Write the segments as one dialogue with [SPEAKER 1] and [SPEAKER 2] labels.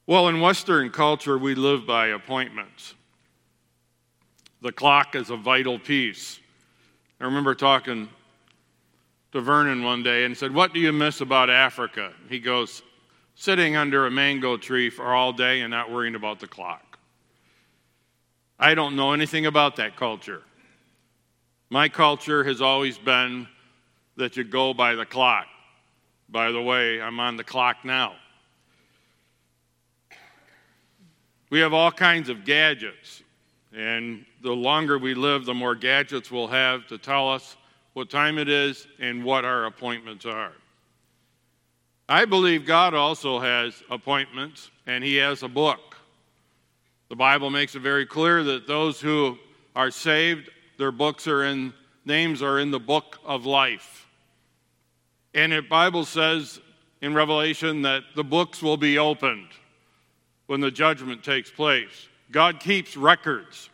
[SPEAKER 1] Well, in Western culture, we live by appointments. The clock is a vital piece. I remember talking to Vernon one day and said, "What do you miss about Africa?" He goes, "Sitting under a mango tree for all day and not worrying about the clock." I don't know anything about that culture. My culture has always been that you go by the clock. By the way, I'm on the clock now. We have all kinds of gadgets, and the longer we live, the more gadgets we'll have to tell us what time it is and what our appointments are. I believe God also has appointments, and He has a book. The Bible makes it very clear that those who are saved, their names are in the book of life. And the Bible says in Revelation that the books will be opened when the judgment takes place. God keeps records.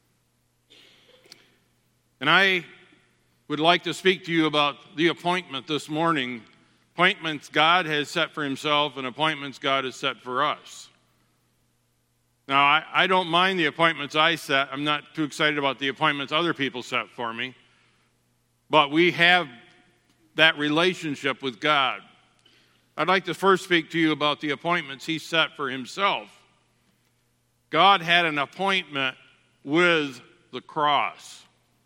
[SPEAKER 1] And I would like to speak to you about the appointment this morning. Appointments God has set for Himself and appointments God has set for us. Now, I don't mind the appointments I set. I'm not too excited about the appointments other people set for me. But we have that relationship with God. I'd like to first speak to you about the appointments He set for Himself. God had an appointment with the cross.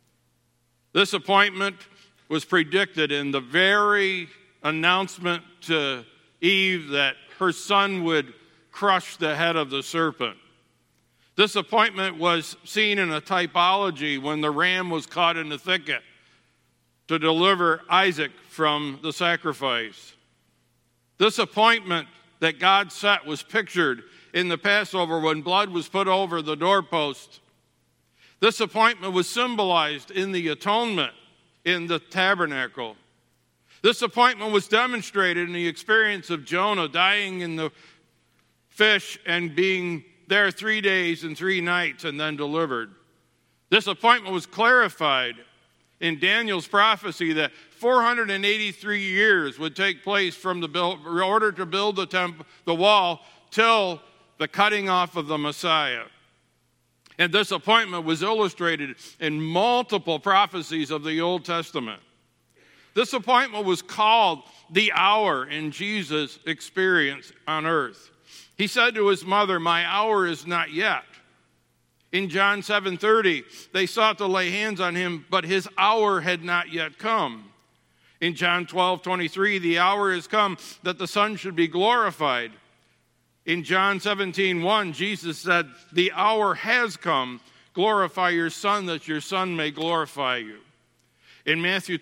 [SPEAKER 1] This appointment was predicted in the very announcement to Eve that her son would crush the head of the serpent. This appointment was seen in a typology when the ram was caught in the thicket to deliver Isaac from the sacrifice. This appointment that God set was pictured in the Passover when blood was put over the doorpost. This appointment was symbolized in the atonement in the tabernacle. This appointment was demonstrated in the experience of Jonah dying in the fish and being there 3 days and 3 nights and then delivered. This appointment was clarified in Daniel's prophecy that 483 years would take place from in order to build the wall till the cutting off of the Messiah. And this appointment was illustrated in multiple prophecies of the Old Testament. This appointment was called the hour in Jesus' experience on earth. He said to his mother, "My hour is not yet." In John 7:30, they sought to lay hands on him, but his hour had not yet come. In John 12:23, the hour has come that the Son should be glorified. In John 17:1, Jesus said, "The hour has come. Glorify your Son, that your Son may glorify you." In Matthew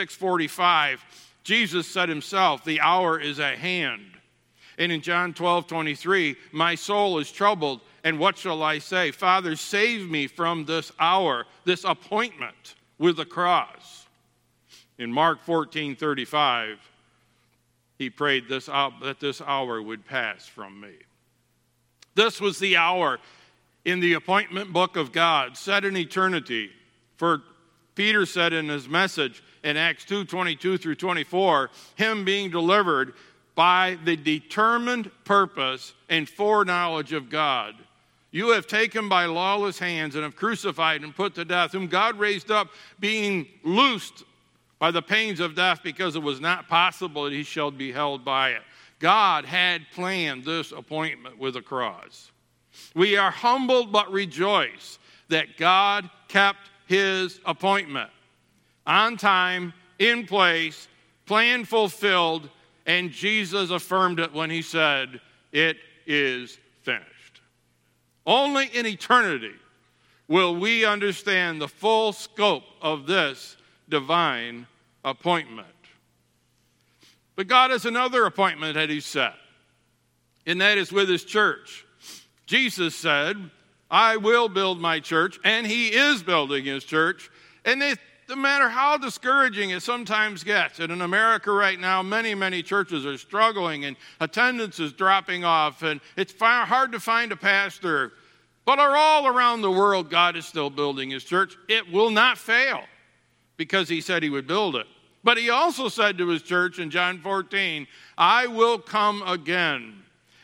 [SPEAKER 1] 26:45, Jesus said himself, "The hour is at hand." And in John 12:23, "My soul is troubled, and what shall I say? Father, save me from this hour," this appointment with the cross. In Mark 14:35, he prayed that this hour would pass from me. This was the hour in the appointment book of God, set in eternity. For Peter said in his message in Acts 2:22 through 24, him being delivered by the determined purpose and foreknowledge of God. You have taken by lawless hands and have crucified and put to death, whom God raised up, being loosed by the pains of death, because it was not possible that he shall be held by it. God had planned this appointment with the cross. We are humbled but rejoice that God kept his appointment on time, in place, plan fulfilled, and Jesus affirmed it when he said, "It is finished." Only in eternity will we understand the full scope of this divine appointment. But God has another appointment that he set, and that is with his church. Jesus said, "I will build my church," and he is building his church. And no matter how discouraging it sometimes gets, and in America right now, many churches are struggling, and attendance is dropping off, and it's hard to find a pastor. But all around the world, God is still building his church. It will not fail, because he said he would build it. But he also said to his church in John 14, "I will come again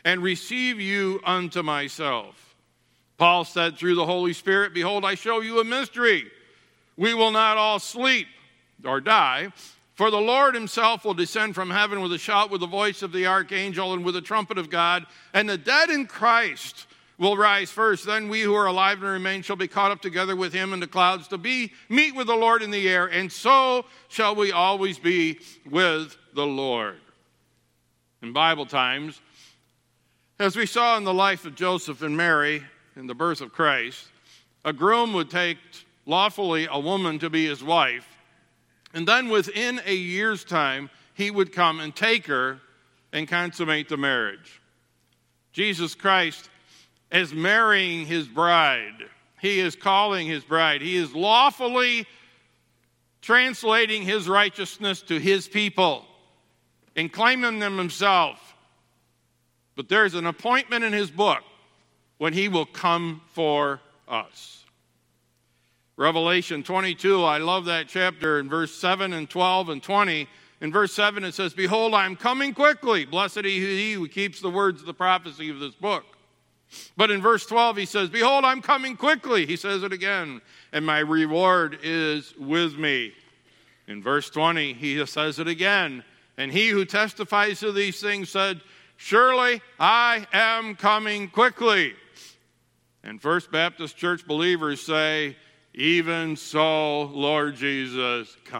[SPEAKER 1] and receive you unto myself. Paul said through the Holy Spirit, behold, I show you a mystery. We will not all sleep or die, for the Lord himself will descend from heaven with a shout, with the voice of the archangel, and with the trumpet of God, and the dead in Christ will rise first. Then we who are alive and remain shall be caught up together with him in the clouds to meet with the Lord in the air, and so shall we always be with the Lord. In Bible times, as we saw in the life of Joseph and Mary in the birth of Christ, a groom would take lawfully a woman to be his wife, and then within a year's time, he would come and take her and consummate the marriage. Jesus Christ is marrying his bride. He is calling his bride. He is lawfully translating his righteousness to his people and claiming them himself. But there's an appointment in his book when he will come for us. Revelation 22, I love that chapter in verse 7 and 12 and 20. In verse 7 it says, behold, I am coming quickly. Blessed is he who keeps the words of the prophecy of this book. But in verse 12 he says, behold, I'm coming quickly. He says it again, and my reward is with me. In verse 20 he says it again, and he who testifies to these things said, surely I am coming quickly. And First Baptist Church believers say, even so, Lord Jesus, come.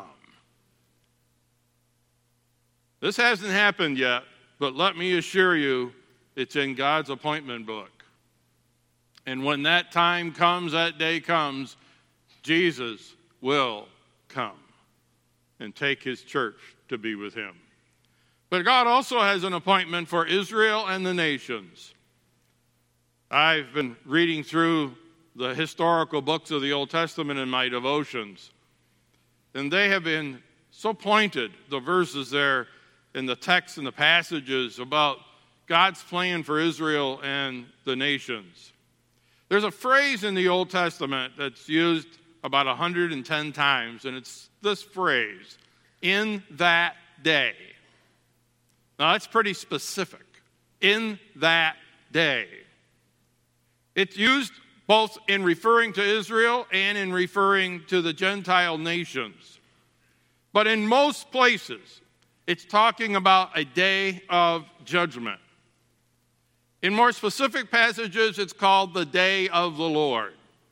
[SPEAKER 1] This hasn't happened yet, but let me assure you, it's in God's appointment book. And when that time comes, that day comes, Jesus will come and take his church to be with him. But God also has an appointment for Israel and the nations. I've been reading through the historical books of the Old Testament in my devotions, and they have been so pointed, the verses there in the text and the passages about God's plan for Israel and the nations. There's a phrase in the Old Testament that's used about 110 times, and it's this phrase, in that day. Now, that's pretty specific. In that day. It's used both in referring to Israel and in referring to the Gentile nations. But in most places, it's talking about a day of judgment. In more specific passages, it's called the day of the Lord.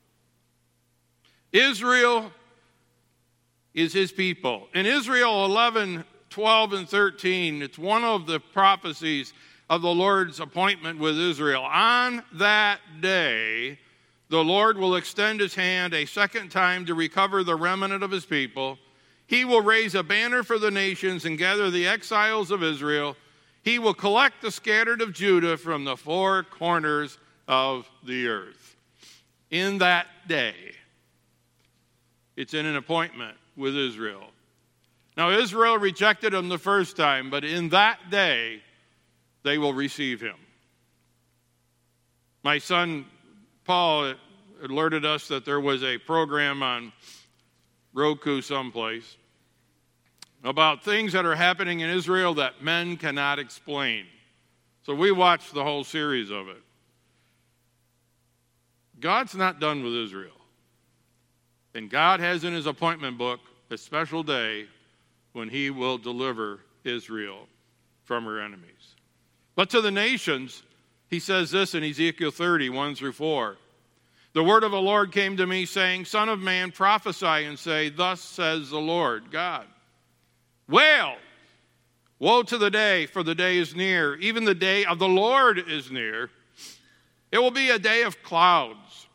[SPEAKER 1] Israel is his people. In Israel 11, 12, and 13, it's one of the prophecies of the Lord's appointment with Israel. On that day, the Lord will extend his hand a second time to recover the remnant of his people. He will raise a banner for the nations and gather the exiles of Israel. He will collect the scattered of Judah from the four corners of the earth. In that day, it's in an appointment with Israel. Now, Israel rejected him the first time, but in that day, they will receive him. My son Paul alerted us that there was a program on Roku someplace about things that are happening in Israel that men cannot explain. So we watched the whole series of it. God's not done with Israel. And God has in his appointment book a special day when he will deliver Israel from her enemies. But to the nations, he says this in Ezekiel 30, 1 through 4. The word of the Lord came to me, saying, Son of man, prophesy and say, Thus says the Lord God. Wail! Woe to the day, for the day is near. Even the day of the Lord is near. It will be a day of clouds.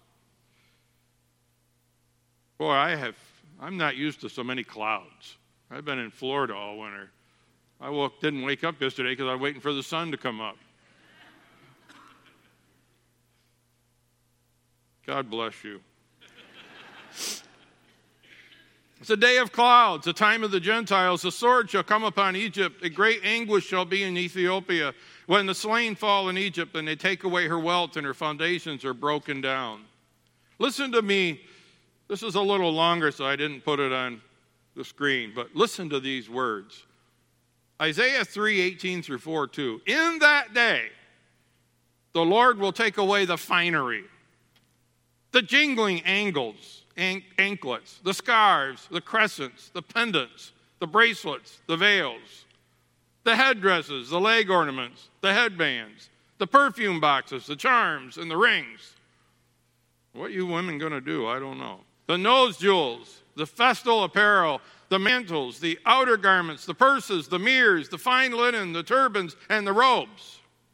[SPEAKER 1] Boy, I'm not used to so many clouds. I've been in Florida all winter. I didn't wake up yesterday because I was waiting for the sun to come up. God bless you. It's a day of clouds, a time of the Gentiles. The sword shall come upon Egypt. A great anguish shall be in Ethiopia when the slain fall in Egypt and they take away her wealth and her foundations are broken down. Listen to me. This is a little longer, so I didn't put it on the screen, but listen to these words. Isaiah 3:18 through 4:2. In that day, The Lord will take away the finery, the jingling anklets, the scarves, the crescents, the pendants, the bracelets, the veils, the headdresses, the leg ornaments, the headbands, the perfume boxes, the charms, and the rings. What are you women going to do? I don't know. The nose jewels, the festal apparel, the mantles, the outer garments, the purses, the mirrors, the fine linen, the turbans, and the robes.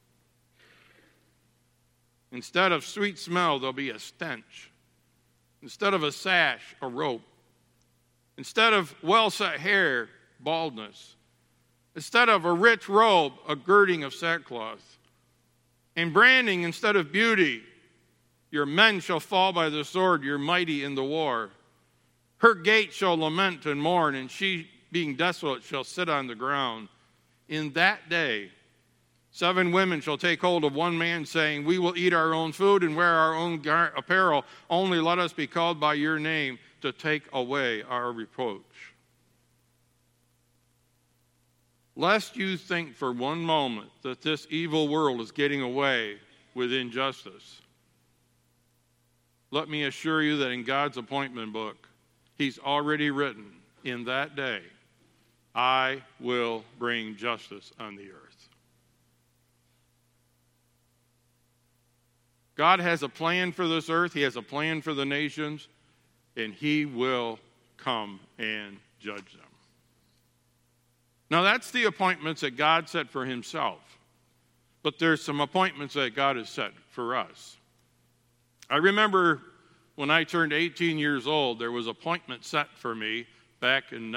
[SPEAKER 1] Instead of sweet smell, there'll be a stench. Instead of a sash, a rope. Instead of well-set hair, baldness. Instead of a rich robe, a girding of sackcloth. And branding instead of beauty. Your men shall fall by the sword, your mighty in the war. Her gate shall lament and mourn, and she, being desolate, shall sit on the ground. In that day, 7 women shall take hold of one man, saying, we will eat our own food and wear our own apparel. Only let us be called by your name to take away our reproach. Lest you think for one moment that this evil world is getting away with injustice, let me assure you that in God's appointment book, He's already written, in that day, I will bring justice on the earth. God has a plan for this earth. He has a plan for the nations, and He will come and judge them. Now, that's the appointments that God set for Himself. But there's some appointments that God has set for us. I remember when I turned 18 years old, there was an appointment set for me back in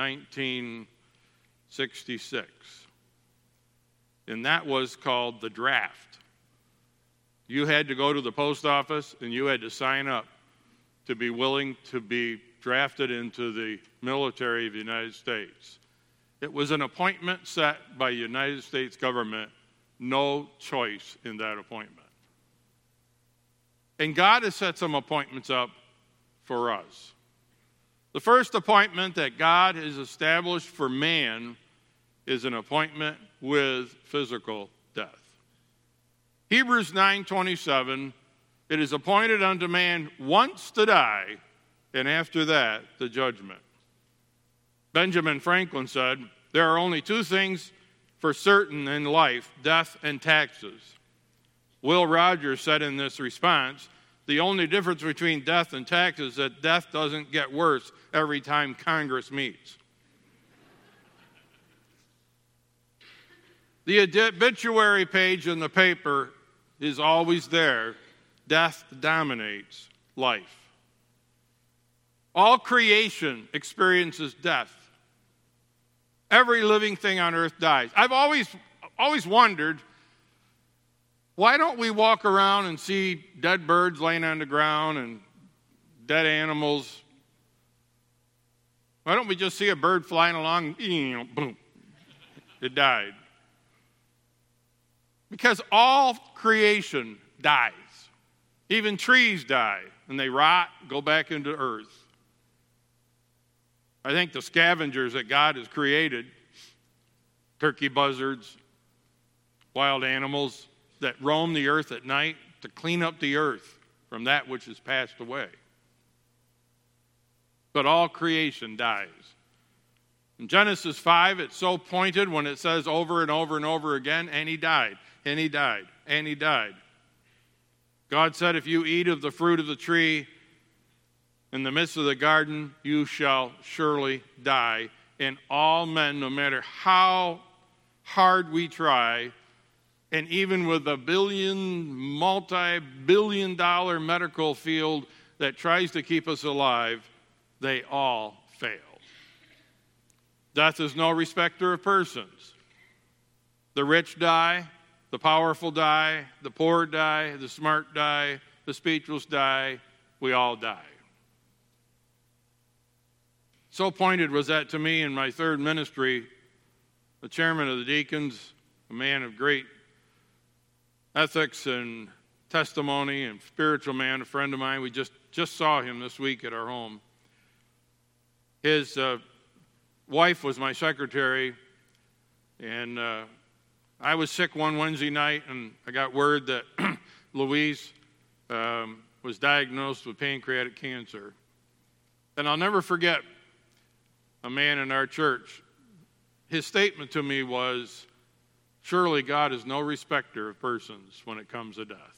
[SPEAKER 1] 1966. And that was called the draft. You had to go to the post office and you had to sign up to be willing to be drafted into the military of the United States. It was an appointment set by the United States government, no choice in that appointment. And God has set some appointments up for us. The first appointment that God has established for man is an appointment with physical death. Hebrews 9:27, it is appointed unto man once to die, and after that, the judgment. Benjamin Franklin said, there are only 2 things for certain in life, death and taxes. Will Rogers said in this response, the only difference between death and taxes is that death doesn't get worse every time Congress meets. The obituary page in the paper is always there. Death dominates life. All creation experiences death. Every living thing on earth dies. I've always wondered, why don't we walk around and see dead birds laying on the ground and dead animals? Why don't we just see a bird flying along, boom, it died. Because all creation dies. Even trees die, and they rot, go back into earth. I think the scavengers that God has created, turkey buzzards, wild animals that roam the earth at night to clean up the earth from that which has passed away. But all creation dies. In Genesis 5, it's so pointed when it says over and over and over again, and he died, and he died, and he died. God said, if you eat of the fruit of the tree in the midst of the garden, you shall surely die. And all men, no matter how hard we try, and even with a multi-billion dollar medical field that tries to keep us alive, they all fail. Death is no respecter of persons. The rich die, the powerful die, the poor die, the smart die, the speechless die, we all die. So pointed was that to me in my third ministry, the chairman of the deacons, a man of great ethics and testimony and spiritual man, a friend of mine. We just saw him this week at our home. His wife was my secretary, and I was sick one Wednesday night, and I got word that Louise was diagnosed with pancreatic cancer. And I'll never forget a man in our church. His statement to me was, "Surely God is no respecter of persons when it comes to death."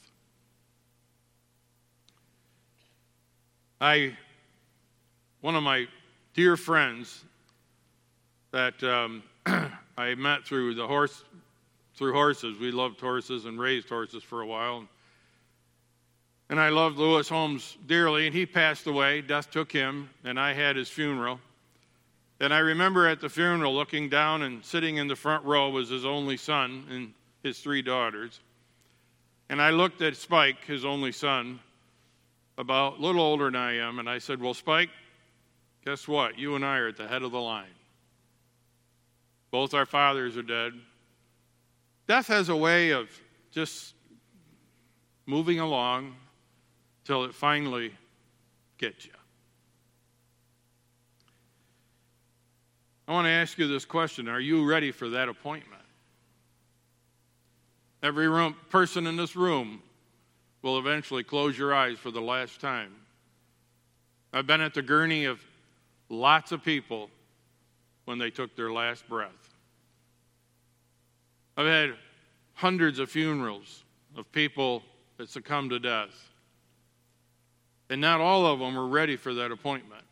[SPEAKER 1] One of my dear friends that I met through horses. We loved horses and raised horses for a while. And I loved Lewis Holmes dearly, and he passed away. Death took him, and I had his funeral. And I remember at the funeral looking down, and sitting in the front row was his only son and his 3 daughters. And I looked at Spike, his only son, about a little older than I am, and I said, "Well, Spike, guess what? You and I are at the head of the line. Both our fathers are dead." Death has a way of just moving along till it finally gets you. I want to ask you this question. Are you ready for that appointment? Every person in this room will eventually close your eyes for the last time. I've been at the gurney of lots of people when they took their last breath. I've had hundreds of funerals of people that succumbed to death. And not all of them were ready for that appointment.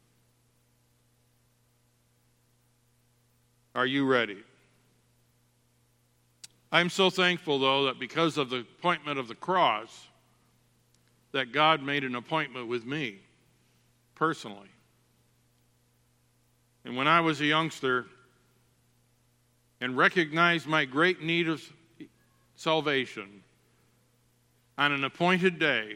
[SPEAKER 1] Are you ready? I'm so thankful, though, that because of the appointment of the cross, that God made an appointment with me, personally. And when I was a youngster and recognized my great need of salvation on an appointed day,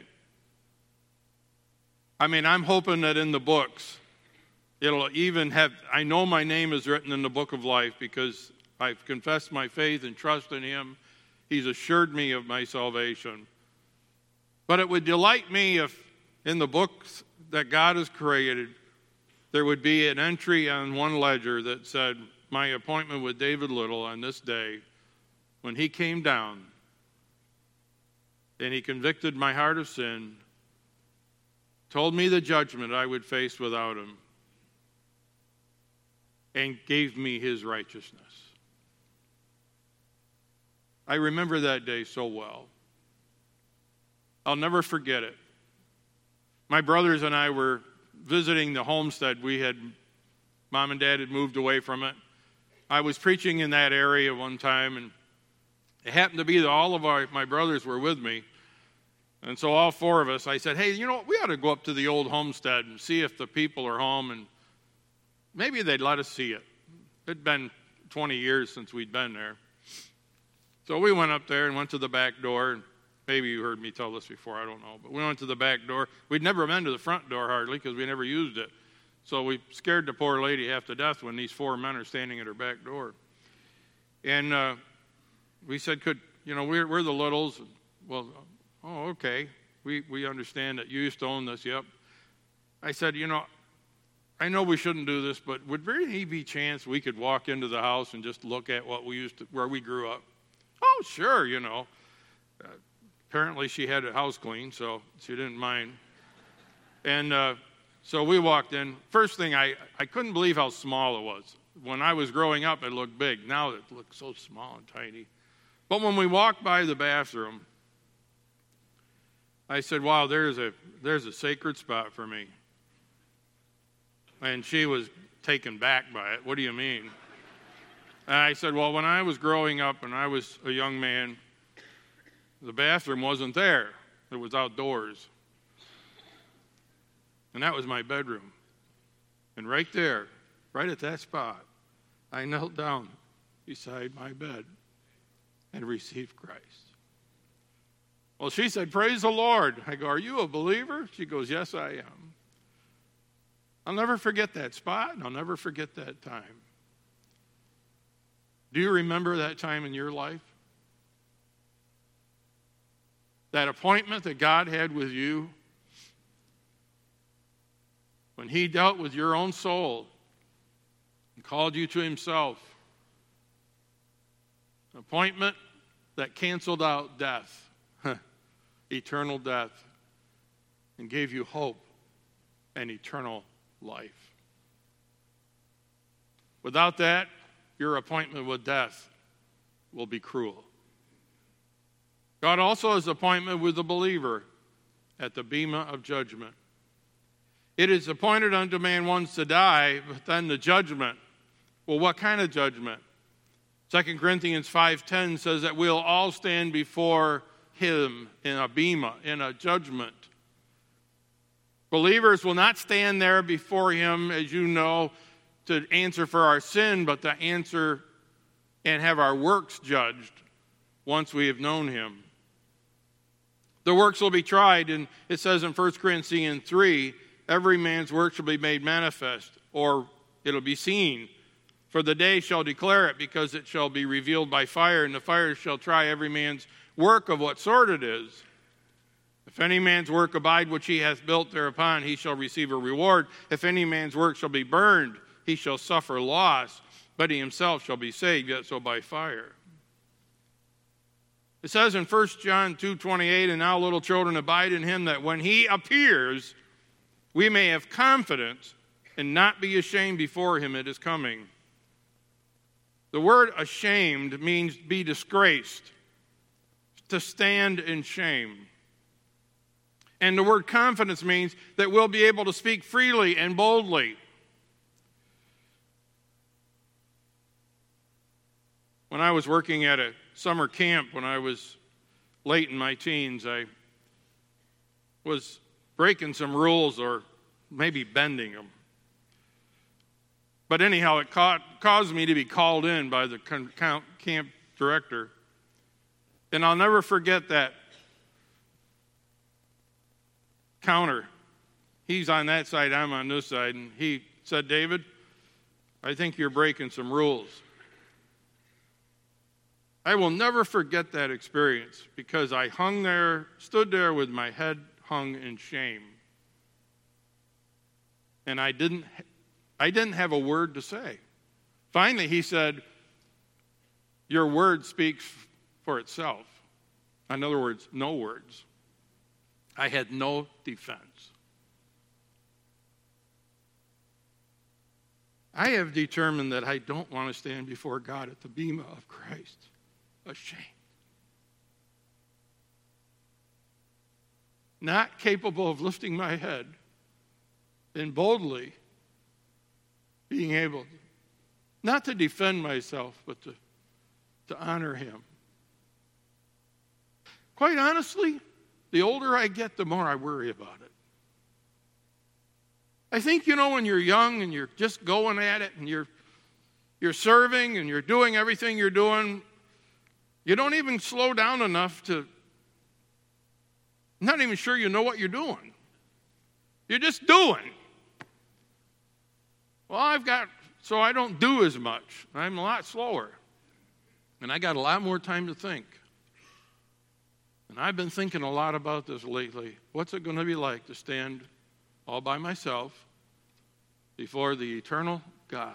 [SPEAKER 1] I'm hoping that in the books, it'll even have, I know my name is written in the book of life because I've confessed my faith and trust in Him. He's assured me of my salvation. But it would delight me if in the books that God has created, there would be an entry on one ledger that said, "My appointment with David Little on this day, when he came down and he convicted my heart of sin, told me the judgment I would face without him, and gave me his righteousness." I remember that day so well. I'll never forget it. My brothers and I were visiting the homestead. Mom and Dad had moved away from it. I was preaching in that area one time, and it happened to be that all of my brothers were with me. And so all 4 of us, I said, "Hey, you know what? We ought to go up to the old homestead and see if the people are home, and maybe they'd let us see it." It'd been 20 years since we'd been there. So we went up there and went to the back door. And maybe you heard me tell this before, I don't know. But we went to the back door. We'd never been to the front door hardly because we never used it. So we scared the poor lady half to death when these 4 men are standing at her back door. And we said, we're the Littles. Well, oh, okay. We understand that you used to own this, yep. I said, I know we shouldn't do this, but would there be a chance we could walk into the house and just look at where we grew up? Oh, sure, Apparently she had a house clean, so she didn't mind. And so we walked in. First thing, I couldn't believe how small it was. When I was growing up, it looked big. Now it looks so small and tiny. But when we walked by the bathroom, I said, "Wow, there's a sacred spot for me." And she was taken back by it. "What do you mean?" And I said, "Well, when I was growing up and I was a young man, the bathroom wasn't there. It was outdoors. And that was my bedroom. And right there, right at that spot, I knelt down beside my bed and received Christ." Well, she said, "Praise the Lord." I go, "Are you a believer?" She goes, "Yes, I am." I'll never forget that spot, and I'll never forget that time. Do you remember that time in your life? That appointment that God had with you when He dealt with your own soul and called you to Himself. An appointment that canceled out death. eternal death and gave you hope and eternal life. Without that, your appointment with death will be cruel. God also has appointment with the believer at the bema of judgment. It is appointed unto man once to die, but then the judgment. Well, what kind of judgment? 2 Corinthians 5:10 says that we'll all stand before him in a bema, in a judgment. Believers will not stand there before him, as you know, to answer for our sin, but to answer and have our works judged once we have known him. The works will be tried, and it says in 1 Corinthians 3, every man's work shall be made manifest, or it'll be seen. For the day shall declare it, because it shall be revealed by fire, and the fire shall try every man's work of what sort it is. If any man's work abide which he hath built thereupon, he shall receive a reward. If any man's work shall be burned, he shall suffer loss, but he himself shall be saved, yet so by fire. It says in 1 John 2:28, and now little children abide in him, that when he appears, we may have confidence and not be ashamed before him at his coming. The word ashamed means be disgraced, to stand in shame. And the word confidence means that we'll be able to speak freely and boldly. When I was working at a summer camp when I was late in my teens, I was breaking some rules or maybe bending them. But anyhow, it caused me to be called in by the camp director. And I'll never forget that counter. He's on that side, I'm on this side. And he said, David, I think you're breaking some rules. I will never forget that experience because I stood there with my head hung in shame. And I didn't have a word to say. Finally, he said, your word speaks for itself. In other words, no words. I had no defense. I have determined that I don't want to stand before God at the bema of Christ ashamed. Not capable of lifting my head and boldly being able not to defend myself, but to honor him. Quite honestly, the older I get, the more I worry about it. I think, when you're young and you're just going at it and you're serving and you're doing everything you're doing, you don't even slow down enough to, not even sure you know what you're doing. You're just doing. Well, so I don't do as much. I'm a lot slower. And I got a lot more time to think. And I've been thinking a lot about this lately. What's it going to be like to stand all by myself before the eternal God?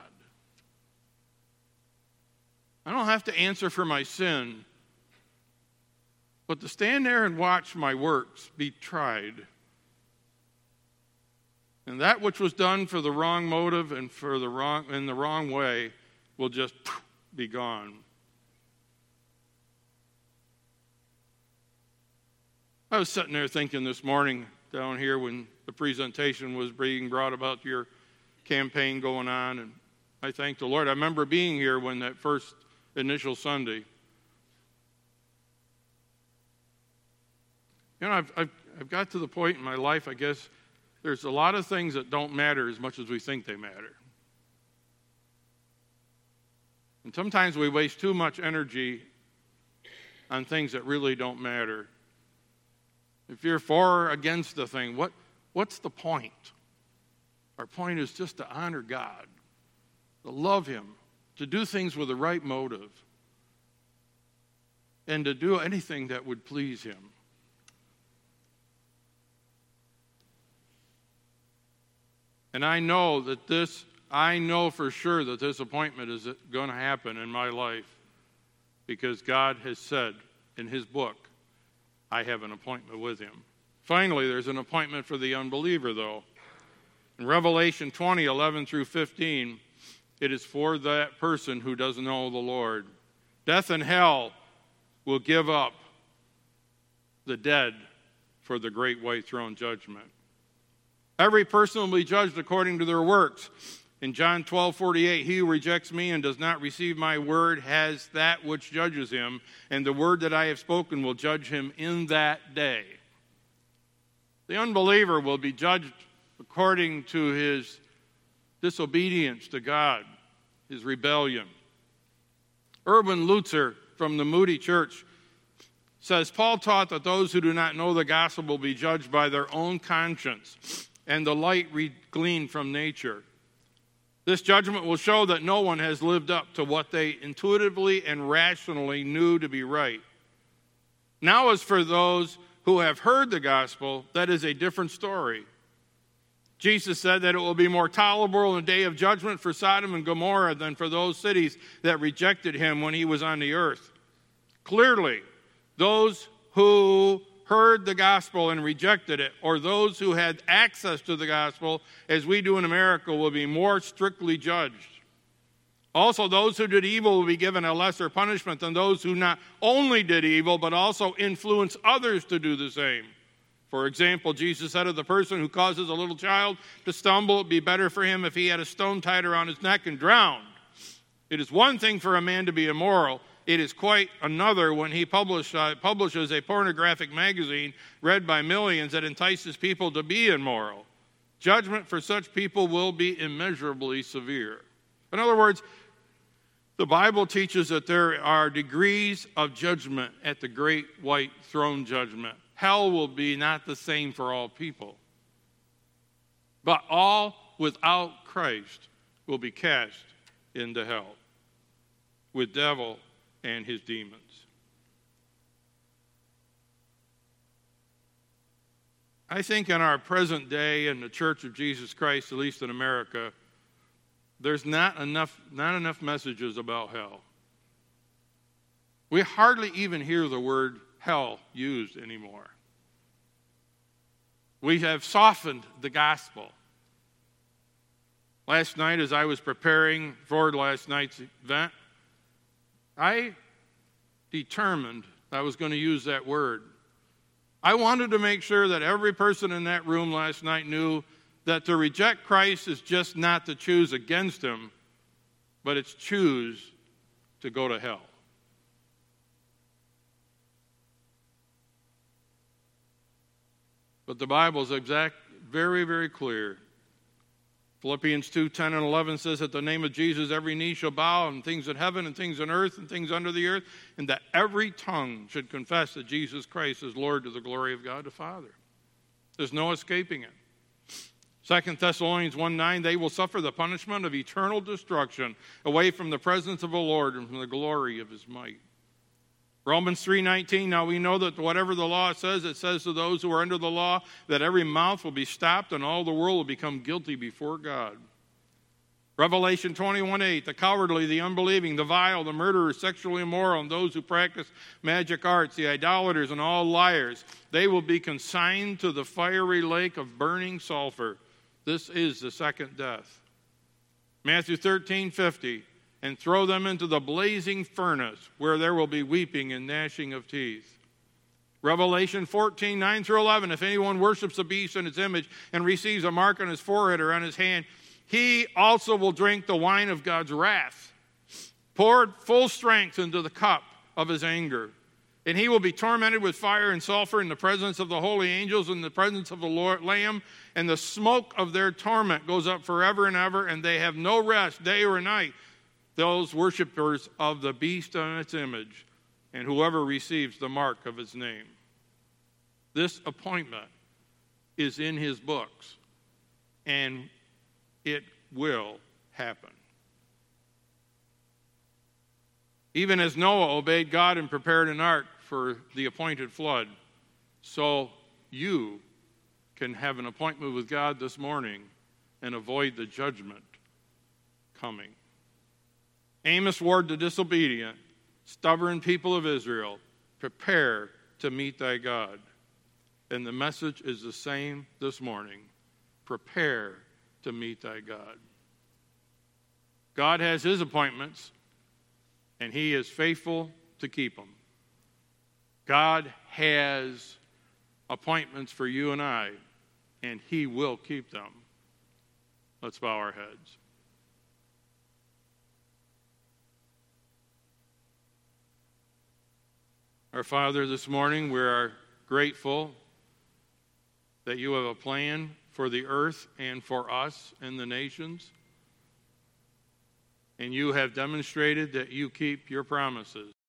[SPEAKER 1] I don't have to answer for my sin, but to stand there and watch my works be tried, and that which was done for the wrong motive and in the wrong way will just be gone. I was sitting there thinking this morning down here when the presentation was being brought about your campaign going on, and I thank the Lord. I remember being here when that first initial Sunday. I've got to the point in my life, I guess, there's a lot of things that don't matter as much as we think they matter. And sometimes we waste too much energy on things that really don't matter. If you're for or against the thing, what's the point? Our point is just to honor God, to love him, to do things with the right motive, and to do anything that would please him. And I know for sure that this appointment is going to happen in my life because God has said in his book, I have an appointment with him. Finally, there's an appointment for the unbeliever, though. In Revelation 20, 11 through 15, it is for that person who doesn't know the Lord. Death and hell will give up the dead for the great white throne judgment. Every person will be judged according to their works. In John 12:48, he who rejects me and does not receive my word has that which judges him, and the word that I have spoken will judge him in that day. The unbeliever will be judged according to his disobedience to God, his rebellion. Erwin Lutzer from the Moody Church says, Paul taught that those who do not know the gospel will be judged by their own conscience and the light gleaned from nature. This judgment will show that no one has lived up to what they intuitively and rationally knew to be right. Now, as for those who have heard the gospel, that is a different story. Jesus said that it will be more tolerable in the day of judgment for Sodom and Gomorrah than for those cities that rejected him when he was on the earth. Clearly, those who heard the gospel and rejected it, or those who had access to the gospel, as we do in America, will be more strictly judged. Also, those who did evil will be given a lesser punishment than those who not only did evil, but also influenced others to do the same. For example, Jesus said of the person who causes a little child to stumble, it would be better for him if he had a stone tied around his neck and drowned. It is one thing for a man to be immoral. It is quite another when he publishes a pornographic magazine read by millions that entices people to be immoral. Judgment for such people will be immeasurably severe. In other words, the Bible teaches that there are degrees of judgment at the great white throne judgment. Hell will be not the same for all people. But all without Christ will be cast into hell with devil and his demons. I think in our present day in the Church of Jesus Christ, at least in America, there's not enough messages about hell. We hardly even hear the word hell used anymore. We have softened the gospel. Last night, as I was preparing for last night's event, I determined I was going to use that word. I wanted to make sure that every person in that room last night knew that to reject Christ is just not to choose against him, but it's choose to go to hell. But the Bible is very, very clear. Philippians 2:10 and 11 says, at the name of Jesus, every knee shall bow, and things in heaven and things on earth and things under the earth, and that every tongue should confess that Jesus Christ is Lord to the glory of God the Father. There's no escaping it. 2 Thessalonians 1:9, they will suffer the punishment of eternal destruction away from the presence of the Lord and from the glory of his might. Romans 3:19, now we know that whatever the law says, it says to those who are under the law that every mouth will be stopped and all the world will become guilty before God. Revelation 21:8, the cowardly, the unbelieving, the vile, the murderers, sexually immoral, and those who practice magic arts, the idolaters, and all liars, they will be consigned to the fiery lake of burning sulfur. This is the second death. Matthew 13:50, and throw them into the blazing furnace where there will be weeping and gnashing of teeth. Revelation 14:9 through 11, if anyone worships the beast and its image and receives a mark on his forehead or on his hand, he also will drink the wine of God's wrath, poured full strength into the cup of his anger. And he will be tormented with fire and sulfur in the presence of the holy angels and in the presence of the Lamb, and the smoke of their torment goes up forever and ever, and they have no rest day or night, those worshipers of the beast and its image, and whoever receives the mark of his name. This appointment is in his books, and it will happen. Even as Noah obeyed God and prepared an ark for the appointed flood, so you can have an appointment with God this morning and avoid the judgment coming. Amos warned the disobedient, stubborn people of Israel, prepare to meet thy God. And the message is the same this morning. Prepare to meet thy God. God has his appointments, and he is faithful to keep them. God has appointments for you and I, and he will keep them. Let's bow our heads. Our Father, this morning we are grateful that you have a plan for the earth and for us and the nations. And you have demonstrated that you keep your promises.